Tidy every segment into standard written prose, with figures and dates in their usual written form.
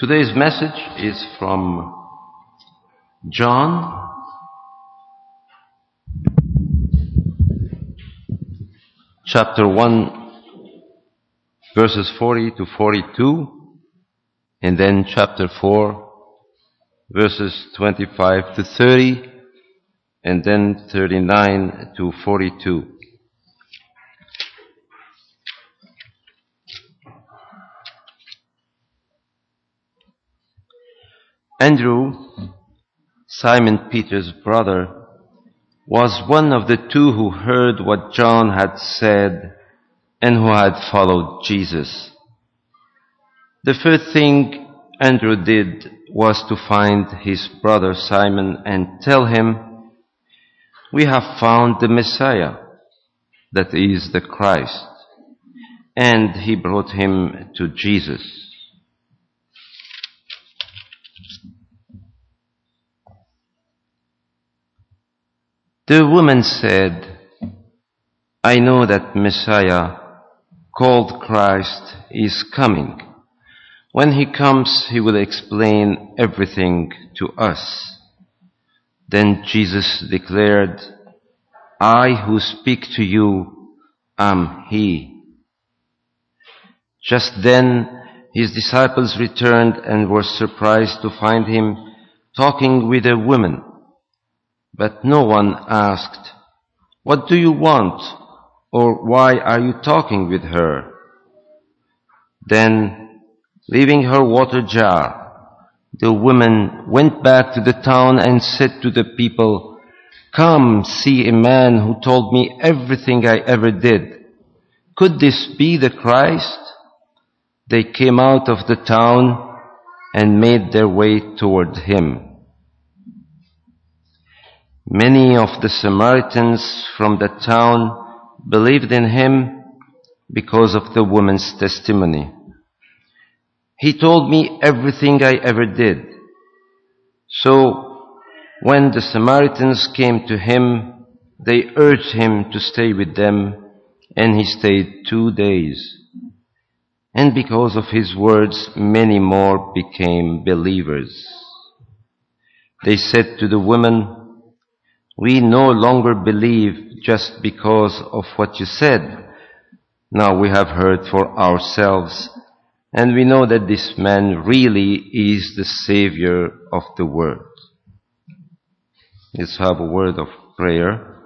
Today's message is from John chapter 1 verses 40 to 42, and then chapter 4 verses 25 to 30, and then 39 to 42. Andrew, Simon Peter's brother, was one of the two who heard what John had said and who had followed Jesus. The first thing Andrew did was to find his brother Simon and tell him, "We have found the Messiah, that is the Christ." And he brought him to Jesus. The woman said, "I know that Messiah, called Christ, is coming. When he comes, he will explain everything to us." Then Jesus declared, "I who speak to you am he." Just then his disciples returned and were surprised to find him talking with a woman. But no one asked, "What do you want?" or "Why are you talking with her?" Then, leaving her water jar, the woman went back to the town and said to the people, "Come, see a man who told me everything I ever did. Could this be the Christ?" They came out of the town and made their way toward him. Many of the Samaritans from the town believed in him because of the woman's testimony. "He told me everything I ever did." So when the Samaritans came to him, they urged him to stay with them, and he stayed 2 days. And because of his words, many more became believers. They said to the woman, "We no longer believe just because of what you said. Now we have heard for ourselves, and we know that this man really is the Savior of the world." Let's have a word of prayer.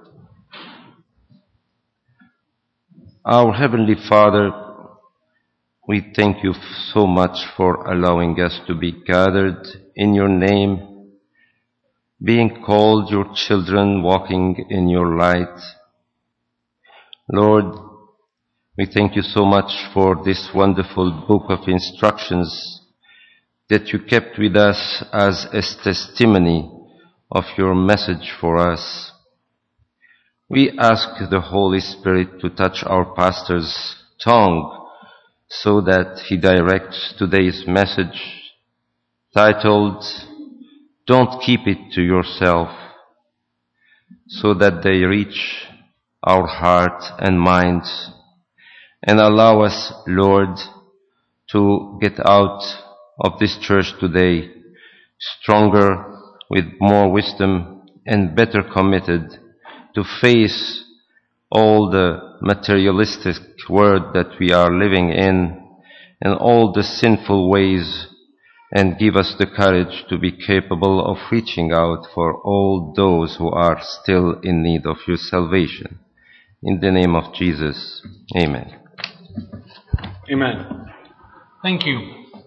Our Heavenly Father, we thank you so much for allowing us to be gathered in your name, being called your children, walking in your light. Lord, we thank you so much for this wonderful book of instructions that you kept with us as a testimony of your message for us. We ask the Holy Spirit to touch our pastor's tongue so that he directs today's message titled, "Don't Keep It to Yourself," so that they reach our heart and minds, and allow us, Lord, to get out of this church today stronger, with more wisdom, and better committed to face all the materialistic world that we are living in and all the sinful ways, and give us the courage to be capable of reaching out for all those who are still in need of your salvation. In the name of Jesus, amen. Amen. Thank you.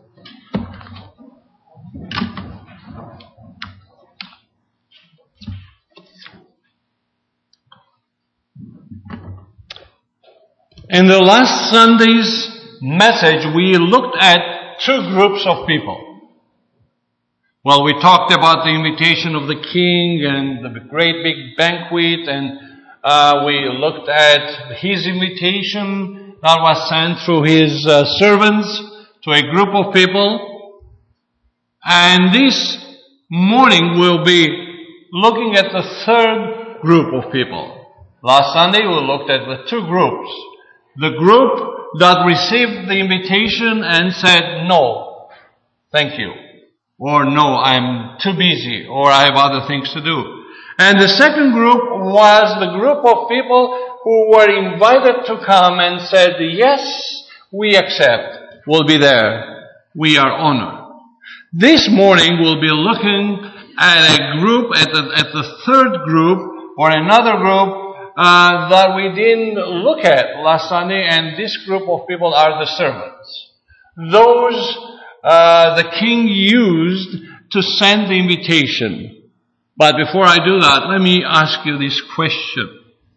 In the last Sunday's message, we looked at 2 groups of people. Well, we talked about the invitation of the king and the great big banquet, and we looked at his invitation that was sent through his servants to a group of people. And this morning we'll be looking at the 3rd group of people. Last Sunday we looked at the 2 groups. The group that received the invitation and said no. thank you. Or no, I'm too busy, or I have other things to do. And the second group was the group of people who were invited to come and said, yes, we accept. We'll be there. We are honored. This morning we'll be looking at a group, at the third group, or another group that we didn't look at last Sunday, and this group of people are the servants. Those the king used to send the invitation. But before I do that, let me ask you this question.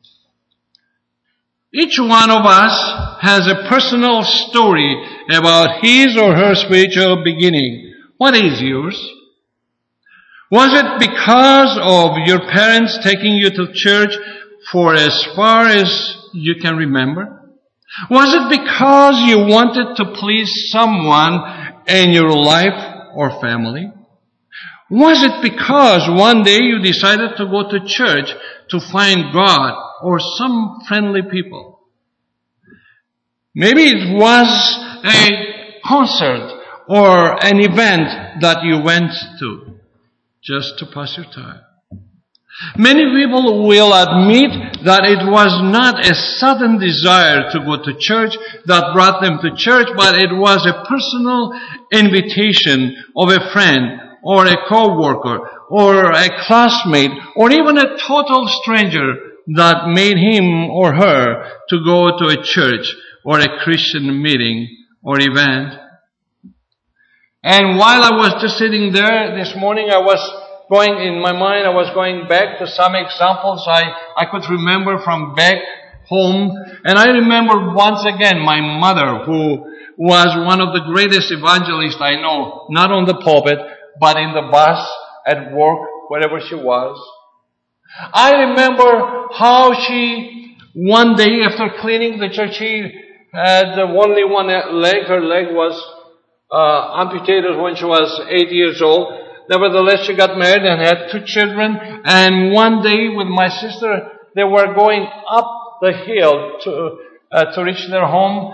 Each one of us has a personal story about his or her spiritual beginning. What is yours? Was it because of your parents taking you to church for as far as you can remember? Was it because you wanted to please someone in your life or family? Was it because one day you decided to go to church to find God or some friendly people? Maybe it was a concert or an event that you went to just to pass your time. Many people will admit that it was not a sudden desire to go to church that brought them to church, but it was a personal invitation of a friend or a co-worker or a classmate or even a total stranger that made him or her to go to a church or a Christian meeting or event. And while I was just sitting there this morning, I was going back to some examples I could remember from back home. And I remember once again my mother, who was one of the greatest evangelists I know, not on the pulpit, but in the bus, at work, wherever she was. I remember how she, one day after cleaning the church, she had only one leg. Her leg was amputated when she was 8 years old. Nevertheless, she got married and had 2 children. And one day with my sister, they were going up the hill to reach their home,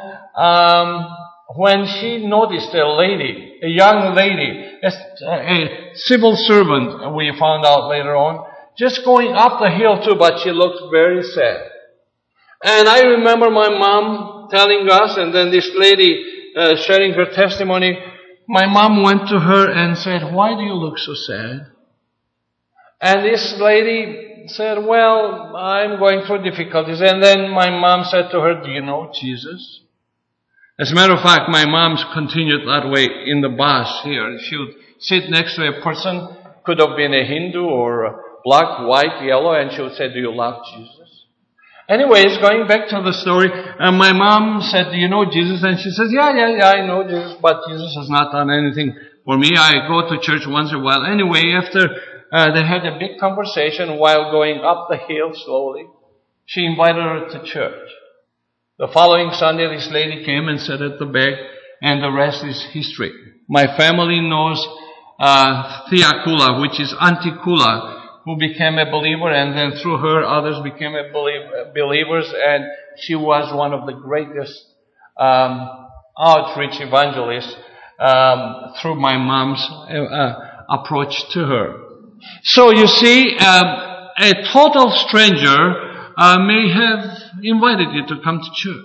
when she noticed a young lady, a civil servant, we found out later on, just going up the hill too, but she looked very sad. And I remember my mom telling us, and then this lady sharing her testimony. My mom went to her and said, "Why do you look so sad?" And this lady said, "Well, I'm going through difficulties." And then my mom said to her, "Do you know Jesus?" As a matter of fact, my mom continued that way in the bus here. She would sit next to a person, could have been a Hindu or black, white, yellow, and she would say, "Do you love Jesus?" Anyways, going back to the story, my mom said, "Do you know Jesus?" And she says, yeah, I know Jesus, but Jesus has not done anything for me. I go to church once in a while. Anyway, after they had a big conversation while going up the hill slowly, she invited her to church. The following Sunday, this lady came and sat at the back, and the rest is history. My family knows Thea Kula, which is Auntie Kula, who became a believer, and then through her, others became believers, and she was one of the greatest outreach evangelists through my mom's approach to her. So you see, a total stranger may have invited you to come to church.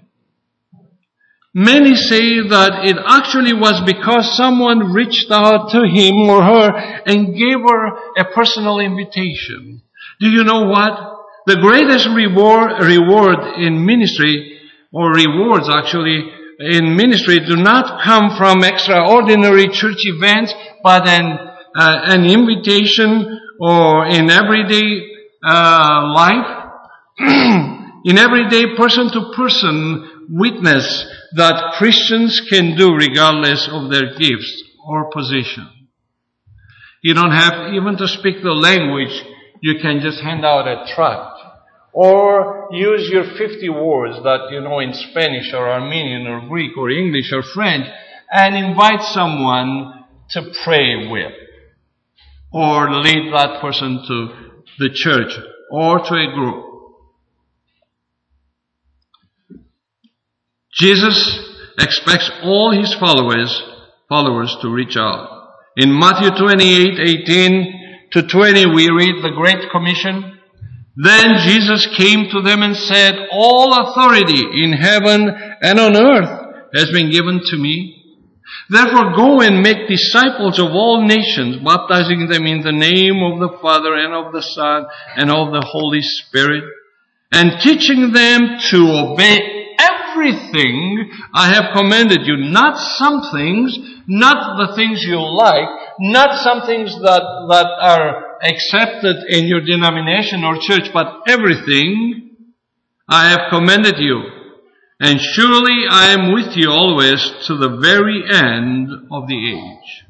Many say that it actually was because someone reached out to him or her and gave her a personal invitation. Do you know what? The greatest reward in ministry, or rewards actually, in ministry do not come from extraordinary church events, but an invitation or in everyday life, in everyday person-to-person witness that Christians can do regardless of their gifts or position. You don't have even to speak the language. You can just hand out a tract or use your 50 words that you know in Spanish or Armenian or Greek or English or French and invite someone to pray with or lead that person to the church or to a group. Jesus expects all his followers followers to reach out. In Matthew 28:18-20, we read the Great Commission. Then Jesus came to them and said, "All authority in heaven and on earth has been given to me. Therefore go and make disciples of all nations, baptizing them in the name of the Father and of the Son and of the Holy Spirit, and teaching them to obey everything I have commanded you." Not some things, not the things you like, not some things that are accepted in your denomination or church, but everything I have commanded you. And surely I am with you always to the very end of the age.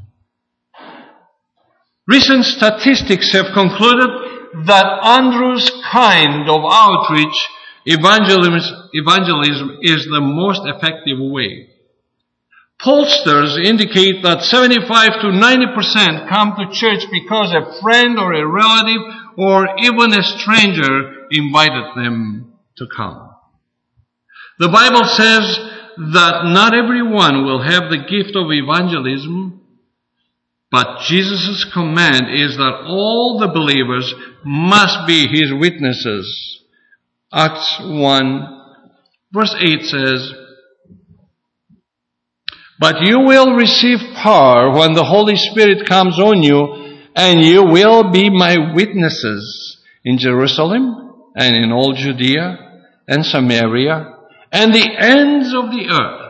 Recent statistics have concluded that Andrew's kind of outreach evangelism is the most effective way. Pollsters indicate that 75 to 90% come to church because a friend or a relative or even a stranger invited them to come. The Bible says that not everyone will have the gift of evangelism, but Jesus' command is that all the believers must be His witnesses. Acts 1 verse 8 says, "But you will receive power when the Holy Spirit comes on you, and you will be my witnesses in Jerusalem and in all Judea and Samaria and the ends of the earth."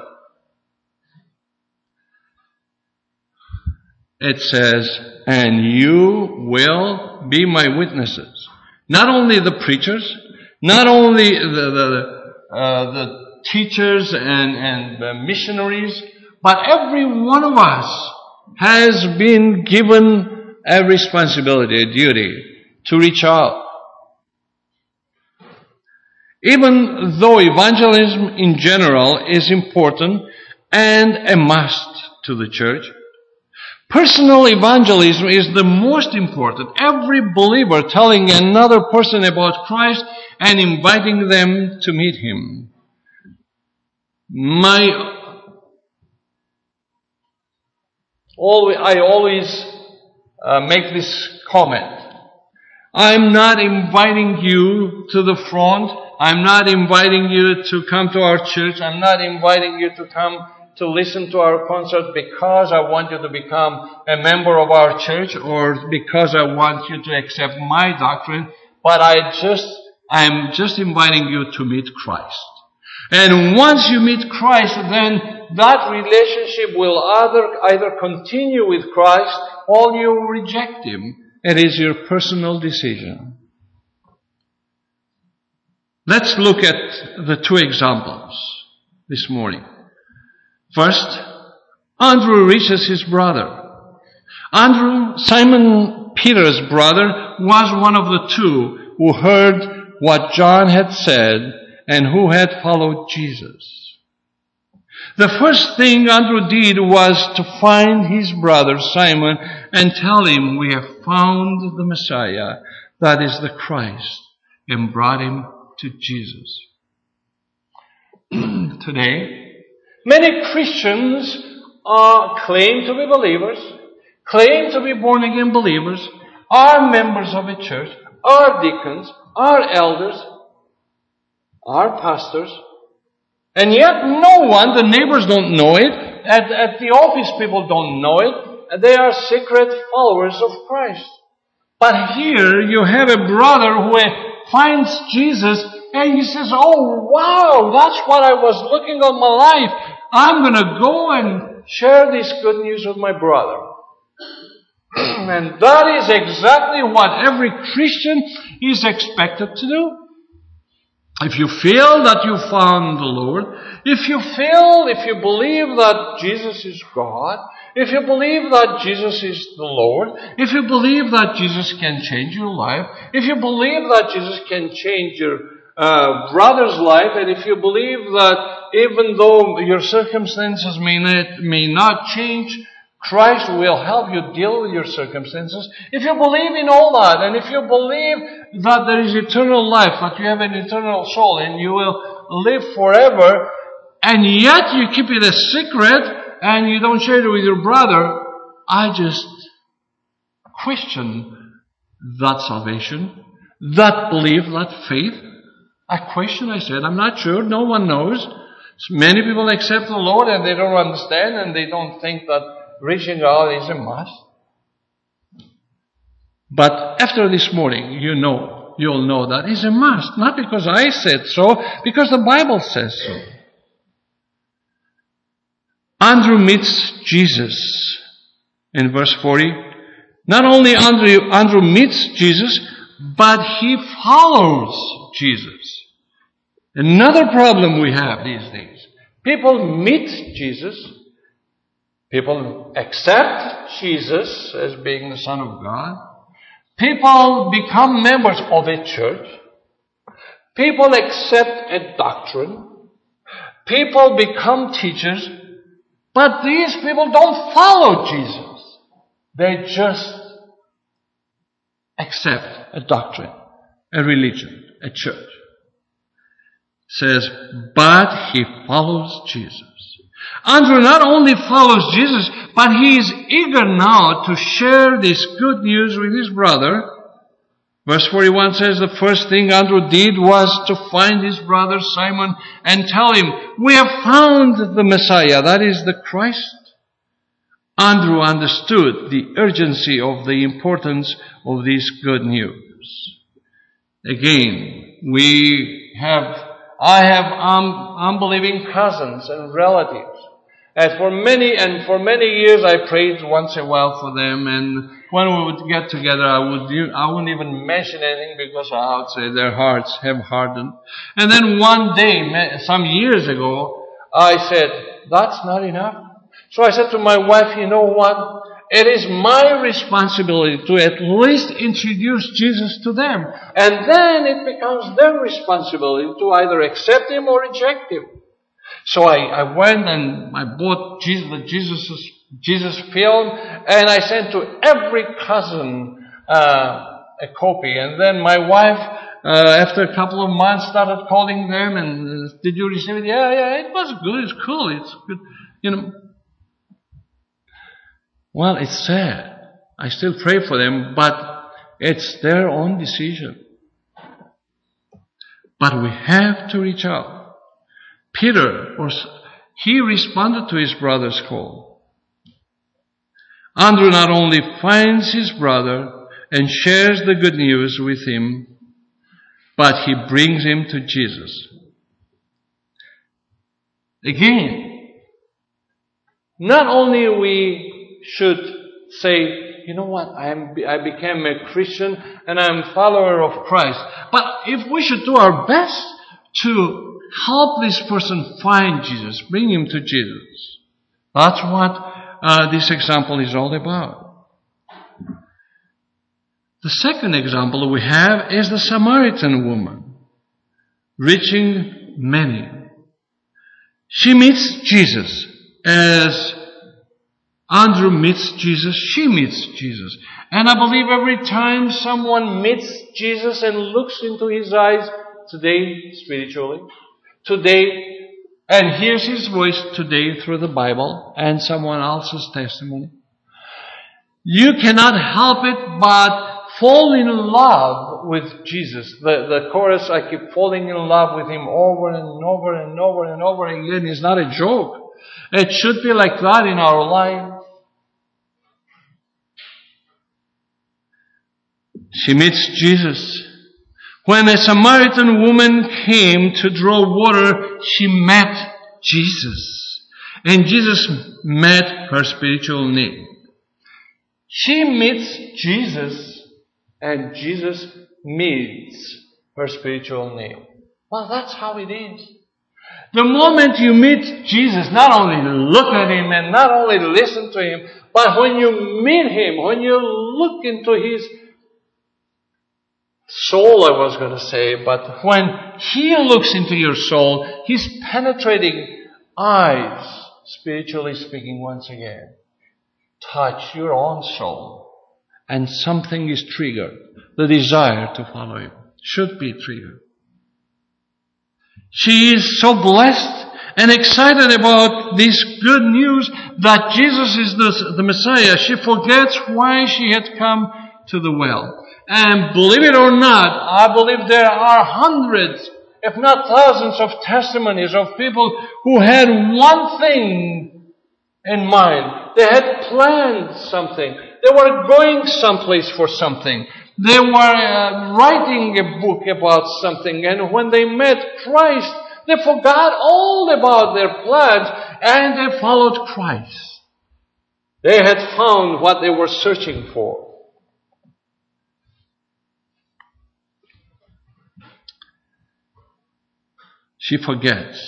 It says, "And you will be my witnesses." Not only the preachers, not only the teachers and the missionaries, but every one of us has been given a responsibility, a duty to reach out. Even though evangelism in general is important and a must to the church, personal evangelism is the most important. Every believer telling another person about Christ and inviting them to meet Him. I always make this comment. I'm not inviting you to the front. I'm not inviting you to come to our church. I'm not inviting you to come to listen to our concert because I want you to become a member of our church or because I want you to accept my doctrine. But I'm just inviting you to meet Christ. And once you meet Christ, then that relationship will either continue with Christ or you reject Him. It is your personal decision. Let's look at the two examples this morning. First, Andrew reaches his brother. Andrew, Simon Peter's brother, was one of the two who heard what John had said and who had followed Jesus. The first thing Andrew did was to find his brother Simon and tell him, "We have found the Messiah, that is the Christ," and brought him to Jesus. Today, many Christians claim to be believers, claim to be born-again believers, are members of a church, are deacons, are elders, are pastors, and yet the neighbors don't know it, at the office people don't know it, they are secret followers of Christ. But here you have a brother who finds Jesus and he says, "Oh wow, that's what I was looking all my life. I'm going to go and share this good news with my brother." And that is exactly what every Christian is expected to do. If you feel that you found the Lord, if you believe that Jesus is God, if you believe that Jesus is the Lord, if you believe that Jesus can change your life, if you believe that Jesus can change your brother's life, and if you believe that even though your circumstances may not change, Christ will help you deal with your circumstances. If you believe in all that, and if you believe that there is eternal life, that you have an eternal soul, and you will live forever, and yet you keep it a secret, and you don't share it with your brother, I just question that salvation, that belief, that faith. I question, I said, I'm not sure, no one knows. Many people accept the Lord and they don't understand and they don't think that reaching out is a must. But after this morning, you'll know that it's a must. Not because I said so, because the Bible says so. Andrew meets Jesus in verse 40. Not only Andrew meets Jesus, but he follows Jesus. Another problem we have these days. People meet Jesus. People accept Jesus as being the Son of God. People become members of a church. People accept a doctrine. People become teachers. But these people don't follow Jesus. They just accept a doctrine, a religion, a church. It says, but he follows Jesus. Andrew not only follows Jesus, but he is eager now to share this good news with his brother. Verse 41 says the first thing Andrew did was to find his brother Simon and tell him, we have found the Messiah, that is the Christ. Andrew understood the urgency of the importance of this good news. Again, I have unbelieving cousins and relatives. And for many years I prayed once in a while for them, and when we would get together I wouldn't even mention anything because I would say their hearts have hardened. And then one day, some years ago, I said, that's not enough. So I said to my wife, you know what? It is my responsibility to at least introduce Jesus to them. And then it becomes their responsibility to either accept Him or reject Him. So I went and I bought the Jesus film, and I sent to every cousin a copy. And then my wife, after a couple of months, started calling them and, did you receive it? Yeah, it was good, it's cool, it's good. Well, it's sad. I still pray for them, but it's their own decision. But we have to reach out. Peter, he responded to his brother's call. Andrew not only finds his brother and shares the good news with him, but he brings him to Jesus. Again, not only we should say, you know what, I became a Christian and I'm a follower of Christ. But if we should do our best to help this person find Jesus, bring him to Jesus. That's what this example is all about. The second example we have is the Samaritan woman, reaching many. She meets Jesus as Andrew meets Jesus, she meets Jesus. And I believe every time someone meets Jesus and looks into his eyes, today spiritually, today, and hears his voice today through the Bible and someone else's testimony, you cannot help it but fall in love with Jesus. The chorus, I keep falling in love with Him over and over and over and over again, is not a joke. It should be like that in our life. She meets Jesus. When a Samaritan woman came to draw water, she met Jesus. And Jesus met her spiritual need. She meets Jesus, and Jesus meets her spiritual need. Well, that's how it is. The moment you meet Jesus, not only look at Him and not only listen to Him, but when you meet Him, when you look into His soul, I was going to say, but when He looks into your soul, His penetrating eyes, spiritually speaking once again, touch your own soul, and something is triggered. The desire to follow Him should be triggered. She is so blessed and excited about this good news that Jesus is the Messiah, she forgets why she had come to the well. And believe it or not, I believe there are hundreds, if not thousands, of testimonies of people who had one thing in mind. They had planned something. They were going someplace for something. They were writing a book about something. And when they met Christ, they forgot all about their plans and they followed Christ. They had found what they were searching for. She forgets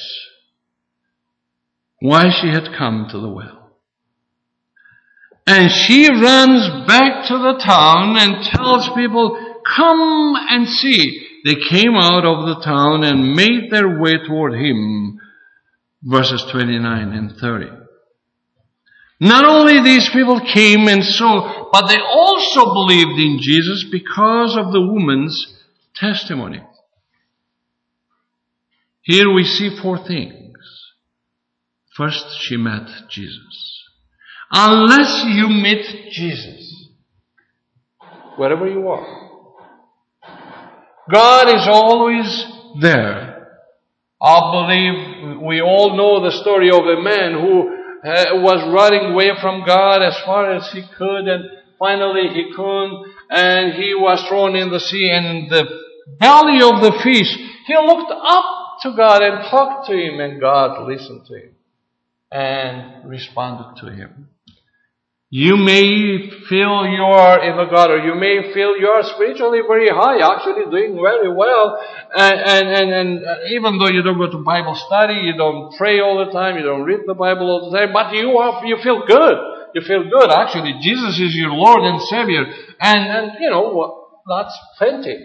why she had come to the well. And she runs back to the town and tells people, come and see. They came out of the town and made their way toward him. Verses 29 and 30. Not only these people came and saw, but they also believed in Jesus because of the woman's testimony. Here we see four things. First, she met Jesus. Unless you meet Jesus, wherever you are, God is always there. I believe we all know the story of a man who was running away from God as far as he could, and finally he couldn't, and he was thrown in the sea, and in the belly of the fish, he looked up to God and talked to him, and God listened to him and responded to him. You may feel you are in the God, or you may feel you are spiritually very high, actually doing very well, and even though you don't go to Bible study, you don't pray all the time, you don't read the Bible all the time, but you feel good. You feel good. Actually, Jesus is your Lord and Savior, and you know, that's plenty.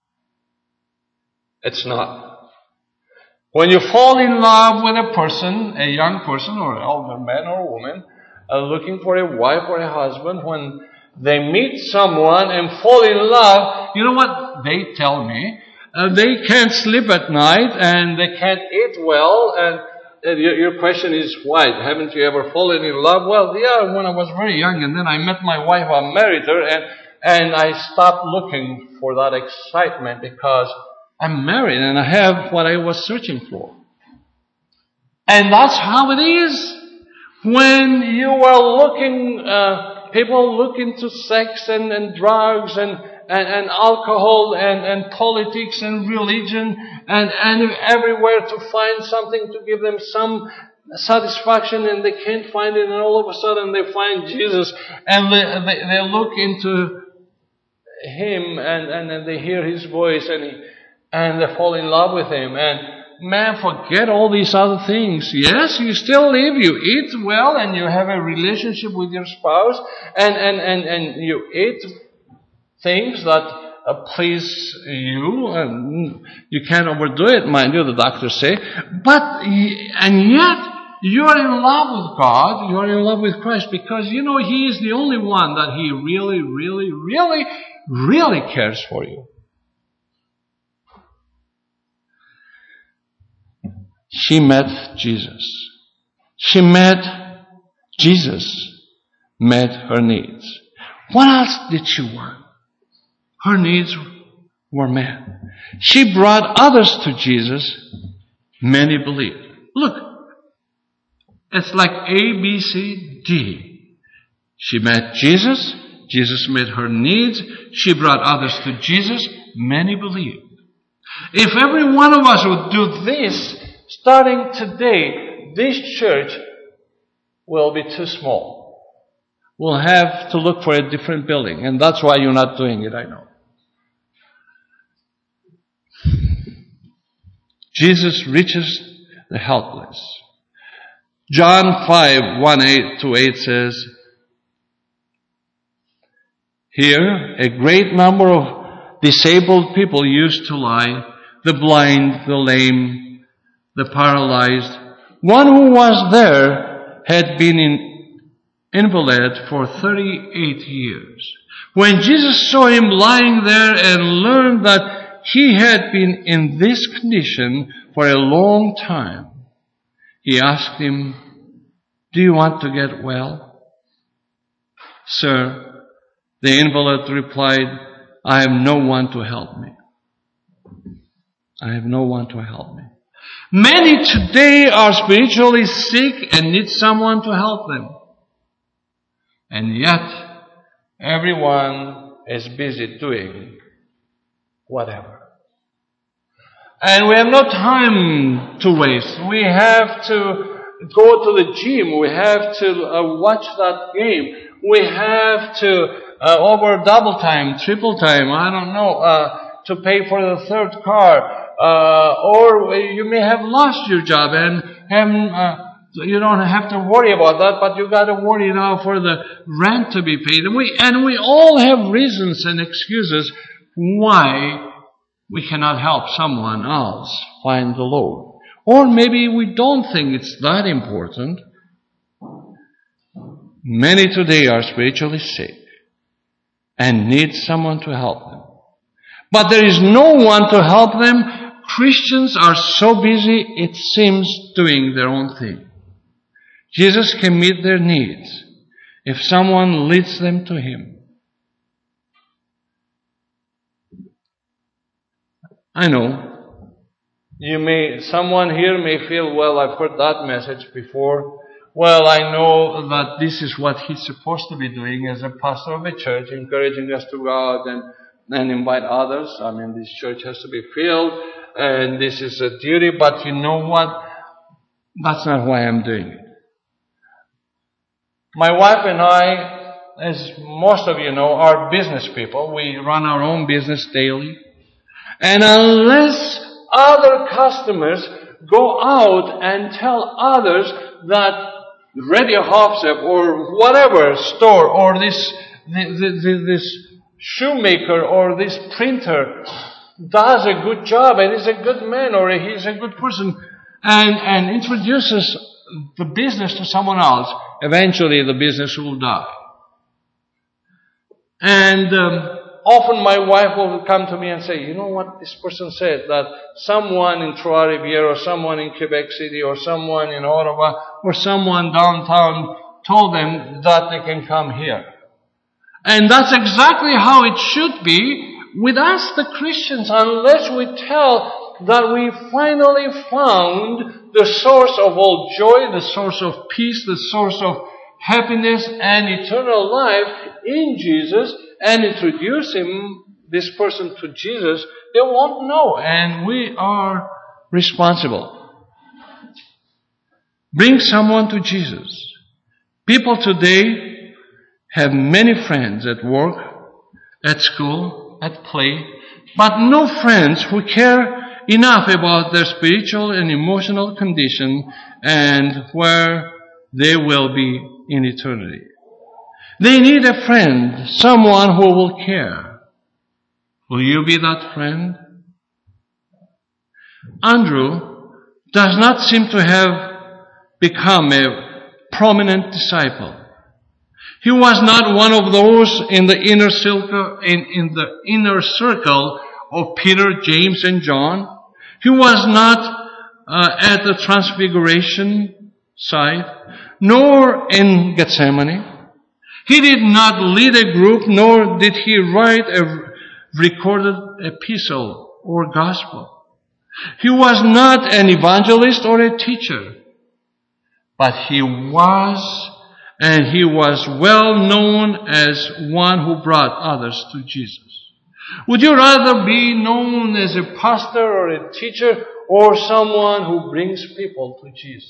It's not. When you fall in love with a person, a young person or an older man or woman, looking for a wife or a husband, when they meet someone and fall in love, you know what they tell me? They can't sleep at night and they can't eat well. And your question is, why? Haven't you ever fallen in love? Well, yeah, when I was very young, and then I met my wife, I married her, and I stopped looking for that excitement because I'm married and I have what I was searching for. And that's how it is. When you are looking, people look into sex and drugs and alcohol and politics and religion and everywhere to find something to give them some satisfaction, and they can't find it, and all of a sudden they find Jesus and they look into him and they hear his voice and they fall in love with him. And man, forget all these other things. Yes, you still live, you eat well, and you have a relationship with your spouse, and you eat things that please you, and you can't overdo it, mind you, the doctors say. And yet, you are in love with God, you are in love with Christ, because you know He is the only one that He really, really, really, really cares for you. She met Jesus. She met Jesus, met her needs. What else did she want? Her needs were met. She brought others to Jesus. Many believed. Look, it's like A, B, C, D. She met Jesus. Jesus met her needs. She brought others to Jesus. Many believed. If every one of us would do this, starting today, this church will be too small. We'll have to look for a different building, and that's why you're not doing it, I know. Jesus reaches the helpless. John 5:1-8 says, here, a great number of disabled people used to lie, the blind, the lame, the paralyzed. One who was there had been an invalid for 38 years. When Jesus saw him lying there and learned that he had been in this condition for a long time, He asked him, "Do you want to get well?" "Sir," the invalid replied, "I have no one to help me. I have no one to help me." Many today are spiritually sick and need someone to help them. And yet, everyone is busy doing whatever. And we have no time to waste. We have to go to the gym. We have to watch that game. We have to over double time, triple time, I don't know, to pay for the third car. Or you may have lost your job and you don't have to worry about that, but you got to worry now for the rent to be paid. And we all have reasons and excuses why we cannot help someone else find the Lord. Or maybe we don't think it's that important. Many today are spiritually sick and need someone to help them. But there is no one to help them. Christians are so busy, it seems, doing their own thing. Jesus can meet their needs if someone leads them to Him. I know, someone here may feel, well, I've heard that message before. Well, I know that this is what he's supposed to be doing as a pastor of a church, encouraging us to go out and invite others. I mean, this church has to be filled, and this is a duty, but you know what? That's not why I'm doing it. My wife and I, as most of you know, are business people. We run our own business daily. And unless other customers go out and tell others that Radio Hopsep or whatever store or this shoemaker or this printer does a good job and is a good man or he's a good person and introduces the business to someone else, eventually the business will die. And often my wife will come to me and say, you know what this person said, that someone in Trois-Rivières or someone in Quebec City or someone in Ottawa or someone downtown told them that they can come here. And that's exactly how it should be with us, the Christians, unless we tell that we finally found the source of all joy, the source of peace, the source of happiness and eternal life in Jesus, and introduce this person to Jesus, they won't know, and we are responsible. Bring someone to Jesus. People today have many friends at work, at school, at play, but no friends who care enough about their spiritual and emotional condition and where they will be in eternity. They need a friend, someone who will care. Will you be that friend? Andrew does not seem to have become a prominent disciple. He was not one of those in the inner circle of Peter, James, and John. He was not at the Transfiguration site, nor in Gethsemane. He did not lead a group, nor did he write a recorded epistle or gospel. He was not an evangelist or a teacher, but he was well known as one who brought others to Jesus. Would you rather be known as a pastor or a teacher or someone who brings people to Jesus?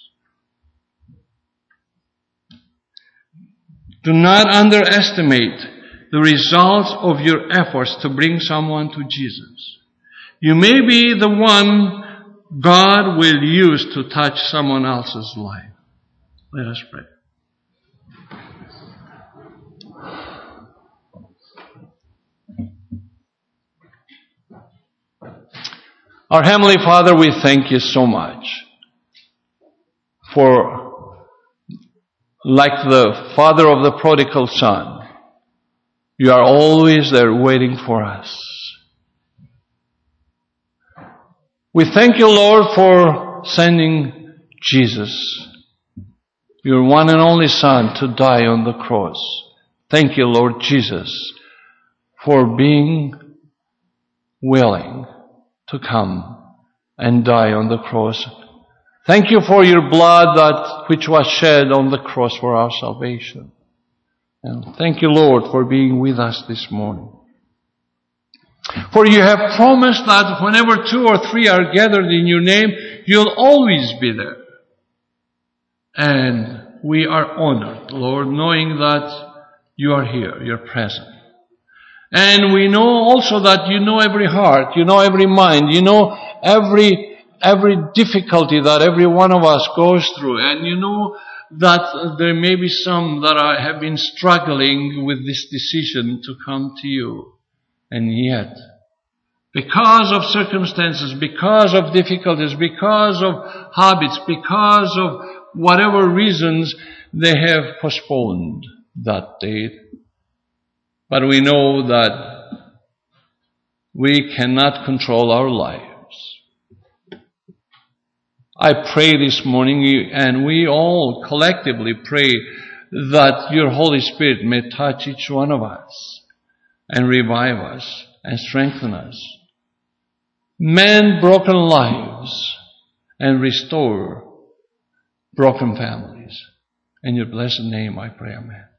Do not underestimate the results of your efforts to bring someone to Jesus. You may be the one God will use to touch someone else's life. Let us pray. Our Heavenly Father, we thank you so much for, like the father of the prodigal son, you are always there waiting for us. We thank you, Lord, for sending Jesus, your one and only Son, to die on the cross. Thank you, Lord Jesus, for being willing to come and die on the cross. Thank you for your blood which was shed on the cross for our salvation. And thank you, Lord, for being with us this morning. For you have promised that whenever 2 or 3 are gathered in your name, you'll always be there. And we are honored, Lord, knowing that you are here, you're present. And we know also that you know every heart, you know every mind, you know every difficulty that every one of us goes through. And you know that there may be some that have been struggling with this decision to come to you. And yet, because of circumstances, because of difficulties, because of habits, because of whatever reasons, they have postponed that date. But we know that we cannot control our lives. I pray this morning, and we all collectively pray, that your Holy Spirit may touch each one of us and revive us and strengthen us, mend broken lives, and restore broken families. In your blessed name I pray, amen.